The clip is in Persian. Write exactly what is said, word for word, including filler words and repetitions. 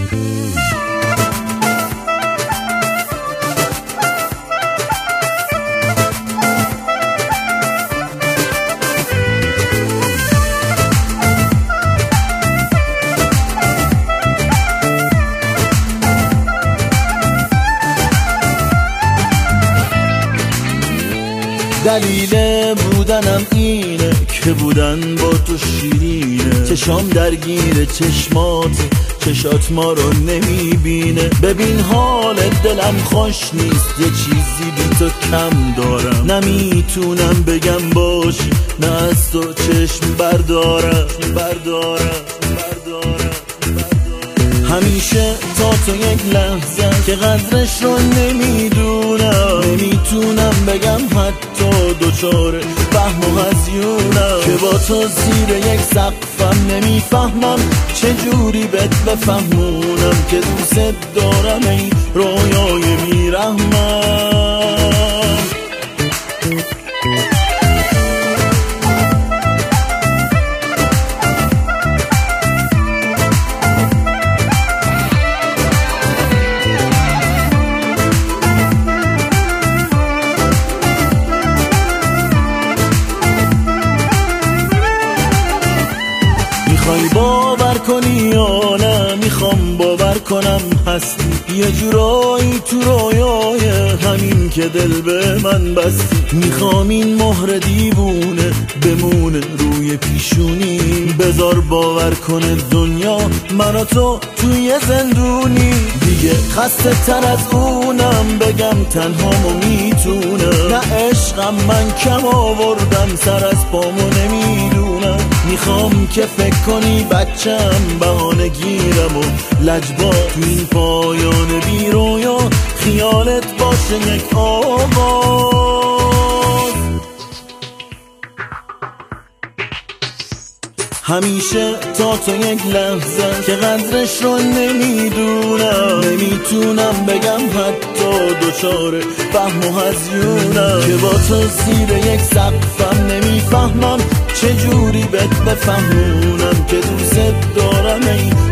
دلیل بودنم اینه که بودن با تو شیرینه، چشام درگیر چشمات، چشات ما رو نمیبینه. ببین حال دلم خوش نیست، یه چیزی بی تو کم دارم، نمیتونم بگم باشی، نه از تو چشم بردارم بردارم بردارم همیشه تا تو یک لحظه که قدرش رو نمیدونم، نمیتونم بگم حتی دوچار فهم و هزیونم، که با تو زیر یک سقفم نمیفهمم چجوری بهت بفهمونم که دوست دارم ای رویای میرحمم. میخوای باور کنی یا نه، میخوام باور کنم هستی یه جورایی تو رویای همین که دل به من بستی. میخوام این مهر دیوونه بمونه روی پیشونی، بذار باور کنه دنیا من و تو توی زندونی. دیگه خسته تر از اونم بگم تنهامو میتونم، نه عشقم من کم آوردم سر از پامو نمیدونم. میخوام که فکر کنی بچم بهانه گیرم و لجبا تو این پایان بی رویا خیالت باشه یک آواز. همیشه تا تو یک لحظه که قدرش رو نمیدونم، نمیتونم بگم حتی دوچار فهم و هزیونم، که با تو زیر یک سقفم نمیفهمم چجوری بهت بفهمونم که دوست دارم ای